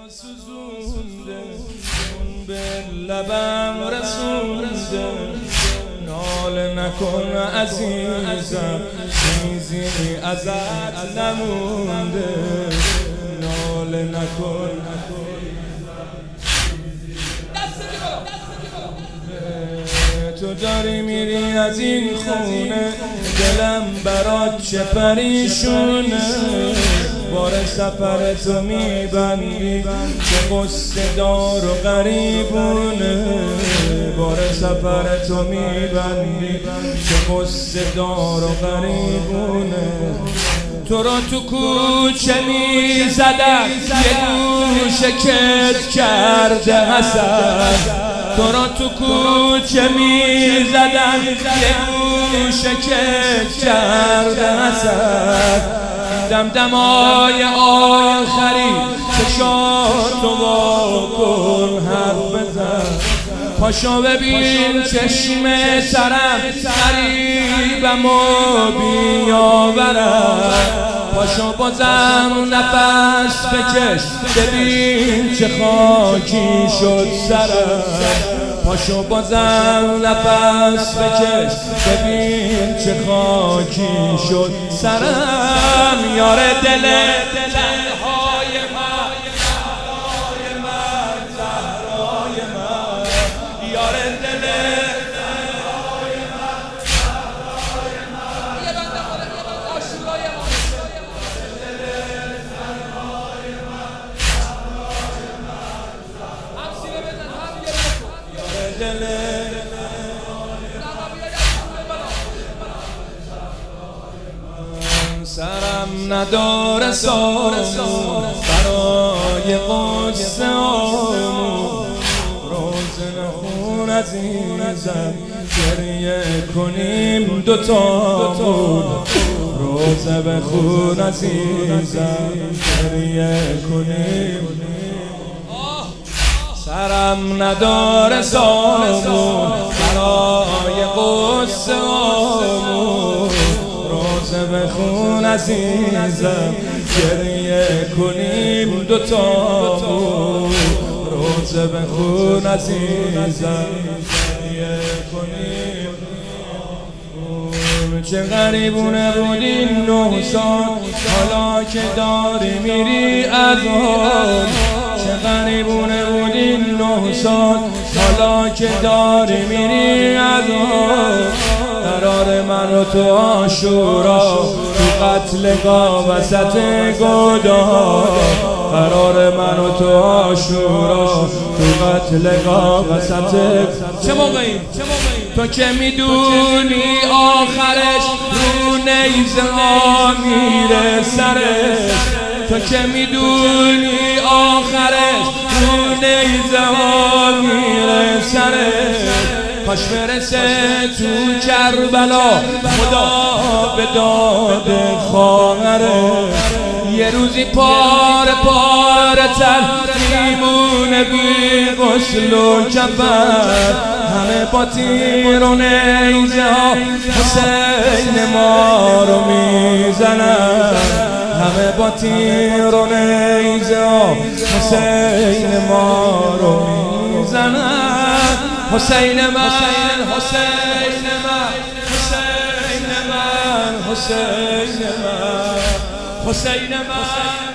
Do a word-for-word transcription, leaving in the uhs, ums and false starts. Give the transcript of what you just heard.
سوزونده اون به لبم رسونده ناله نکن عزیزم چیزی ازت نمونده ناله نکن تو داری میری از این خونه دلم برات چه پریشونه بار سفر تو میبندی چه قصه دار و غریبونه بار سفر تو میبندی چه قصه دار و غریبونه تو را تو کوچه میزدن یه گوشه کت کرده حسن تو را تو کوچه میزدن یه گوشه کت کرده حسن دمدمای آخری چشاتو وا کن حرف بزن پاشو ببین چشم ترم غریبم و بیاورم پاشو بازم نفس بکش ببین چه خاکی شد سرم پاشو بازم نفس بکش ببین چه خاکی شد سرم یار دل تنهای من زهرای من زهرای من یار دل تنهای من زهرای من یه بنده خدا یه بنده آشورای ما دل تنهای من زهرای من هم سینه بزن هم یه بکن یار دل سرم نداره سامون برای قصه آمون روز نخون عزیزم گریه کنیم دوتامون روز بخون عزیزم گریه کنیم سرم نداره سامون برای قصه آمون بخون عزیزم گریه کنیم دوتامون روز بخون عزیزم گریه کنیم چه غریبونه بود این نه سال حالا که داری میری از حال چه غریبونه بود این نه سال حالا که داری میری از حال قرار من و تو عاشورا تو قتلگاه وسط گدا قرار من و تو عاشورا تو قتلگاه وسط چه موقعی تو که میدونی آخرش رو نیزه ها میره سرش تو که میدونی آخرش رو نیزه ها میره سرش کاش برسه تو کربلا خدا به داد خواهره یه روزی پاره پاره تر میمونه بی غسل و کفن همه با تیر و نیزه ها حسین ما رو میزنن همه با تیر و نیزه ها حسین ما رو میزنن حسین من حسین من حسین من حسین من حسین من